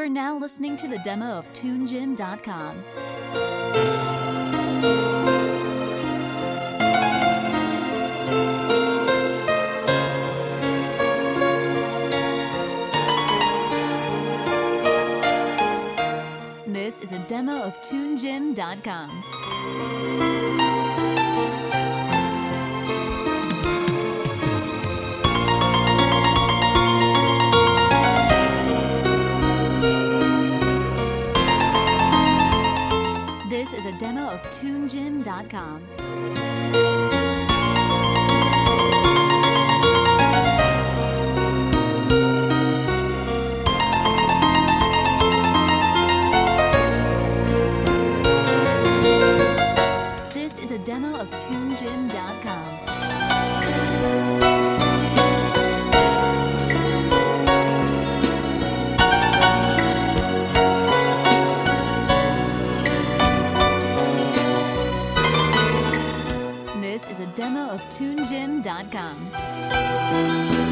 are now listening to the demo of TuneGym.com. This is a demo of TuneGym.com. This is a demo of TuneGym.com. This is a demo of TuneGym.com. This is a demo of TuneGym.com.